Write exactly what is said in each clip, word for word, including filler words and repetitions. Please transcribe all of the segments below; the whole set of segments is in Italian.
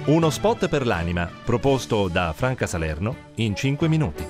Uno spot per l'anima, proposto da Franca Salerno in cinque minuti.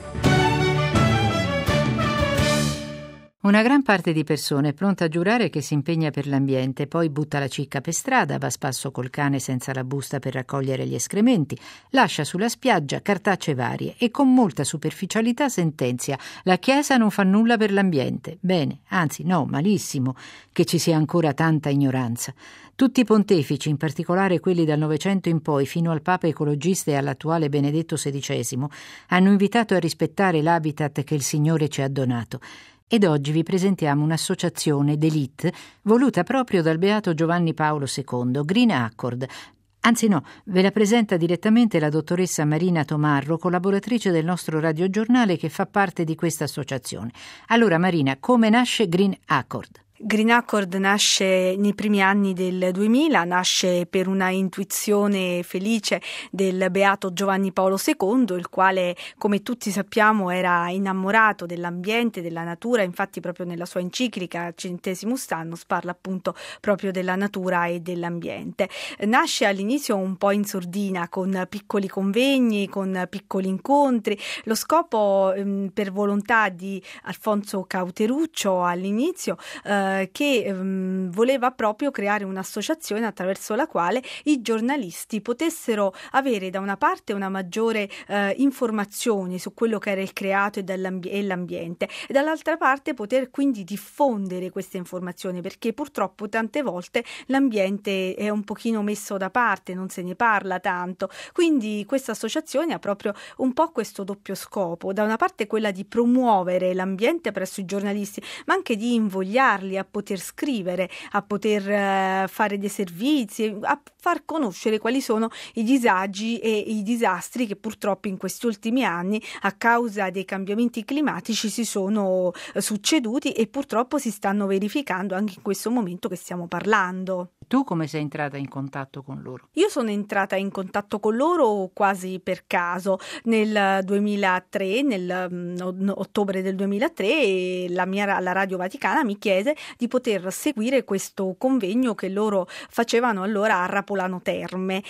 Una gran parte di persone è pronta a giurare che si impegna per l'ambiente, poi butta la cicca per strada, va a spasso col cane senza la busta per raccogliere gli escrementi, lascia sulla spiaggia cartacce varie e con molta superficialità sentenzia: la Chiesa non fa nulla per l'ambiente. Bene, anzi no, malissimo che ci sia ancora tanta ignoranza. Tutti i pontefici, in particolare quelli dal Novecento in poi, fino al Papa ecologista e all'attuale Benedetto sedicesimo, hanno invitato a rispettare l'habitat che il Signore ci ha donato. Ed oggi vi presentiamo un'associazione d'élite voluta proprio dal beato Giovanni Paolo secondo, Green Accord. Anzi no, ve la presenta direttamente la dottoressa Marina Tomarro, collaboratrice del nostro radiogiornale che fa parte di questa associazione. Allora Marina, come nasce Green Accord? Green Accord nasce nei primi anni del duemila, nasce per una intuizione felice del beato Giovanni Paolo secondo, il quale, come tutti sappiamo, era innamorato dell'ambiente, della natura. Infatti proprio nella sua enciclica Centesimus Annus parla appunto proprio della natura e dell'ambiente. Nasce all'inizio un po' in sordina, con piccoli convegni, con piccoli incontri. Lo scopo, ehm, per volontà di Alfonso Cauteruccio all'inizio, eh, che um, voleva proprio creare un'associazione attraverso la quale i giornalisti potessero avere da una parte una maggiore uh, informazione su quello che era il creato e, dall'ambi- e l'ambiente, e dall'altra parte poter quindi diffondere queste informazioni, perché purtroppo tante volte l'ambiente è un pochino messo da parte, non se ne parla tanto. Quindi questa associazione ha proprio un po' questo doppio scopo: da una parte quella di promuovere l'ambiente presso i giornalisti, ma anche di invogliarli a poter scrivere, a poter uh, fare dei servizi, a far conoscere quali sono i disagi e i disastri che purtroppo in questi ultimi anni, a causa dei cambiamenti climatici, si sono uh, succeduti e purtroppo si stanno verificando anche in questo momento che stiamo parlando. Tu come sei entrata in contatto con loro? Io sono entrata in contatto con loro quasi per caso. Nel duemilatré, nel um, ottobre del duemilatré, la mia la Radio Vaticana mi chiese di poter seguire questo convegno che loro facevano allora a Rapolano Terme,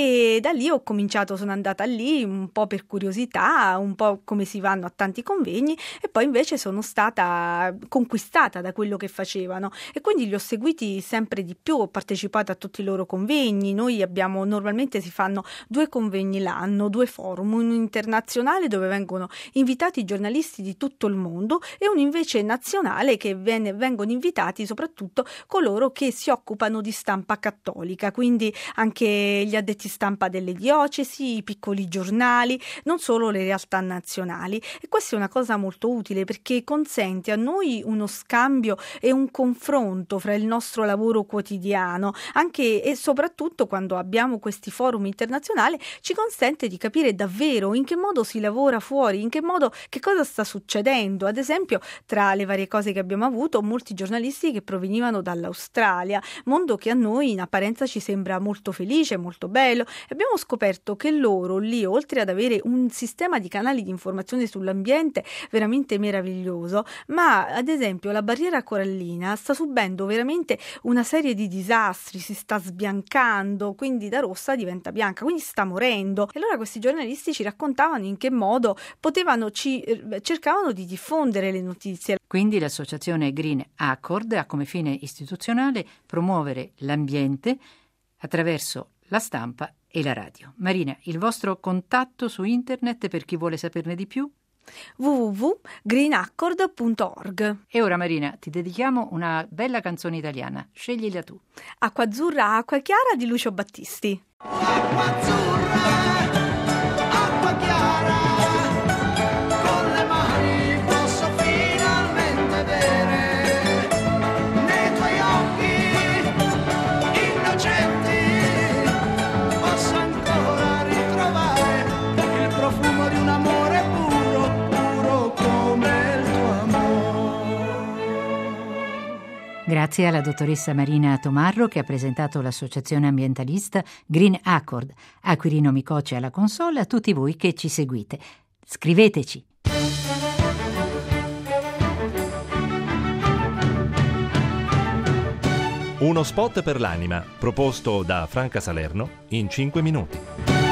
e da lì ho cominciato, sono andata lì un po' per curiosità, un po' come si vanno a tanti convegni, e poi invece sono stata conquistata da quello che facevano e quindi li ho seguiti sempre di più. Ho partecipato a tutti i loro convegni. Noi abbiamo, normalmente si fanno due convegni l'anno, due forum, uno internazionale dove vengono invitati giornalisti di tutto il mondo e uno invece nazionale che viene, vengono invitati soprattutto coloro che si occupano di stampa cattolica, quindi anche gli addetti stampa delle diocesi, i piccoli giornali, non solo le realtà nazionali. E questa è una cosa molto utile perché consente a noi uno scambio e un confronto fra il nostro lavoro quotidiano, anche e soprattutto quando abbiamo questi forum internazionali ci consente di capire davvero in che modo si lavora fuori, in che modo, che cosa sta succedendo. Ad esempio, tra le varie cose che abbiamo avuto, molti giornalisti che provenivano dall'Australia, mondo che a noi in apparenza ci sembra molto felice, molto bello. Abbiamo scoperto che loro lì, oltre ad avere un sistema di canali di informazione sull'ambiente veramente meraviglioso, ma ad esempio la barriera corallina sta subendo veramente una serie di disastri, si sta sbiancando, quindi da rossa diventa bianca, quindi sta morendo. E allora questi giornalisti ci raccontavano in che modo potevano, ci cercavano di diffondere le notizie. Quindi l'associazione Green Accord ha come fine istituzionale promuovere l'ambiente attraverso la stampa e la radio. Marina, il vostro contatto su internet per chi vuole saperne di più? w w w punto green accord punto org. E ora Marina, ti dedichiamo una bella canzone italiana, sceglila tu. Acqua azzurra, acqua chiara di Lucio Battisti. Acqua azzurra, acqua chiara, con le mani posso finalmente bere, nei tuoi occhi innocenti posso ancora ritrovare il profumo di un amore puro, puro come il tuo amore. Grazie alla dottoressa Marina Tomarro che ha presentato l'associazione ambientalista Green Accord, a Quirino Micoce alla console, a tutti voi che ci seguite. Scriveteci! Uno spot per l'anima, proposto da Franca Salerno in cinque minuti.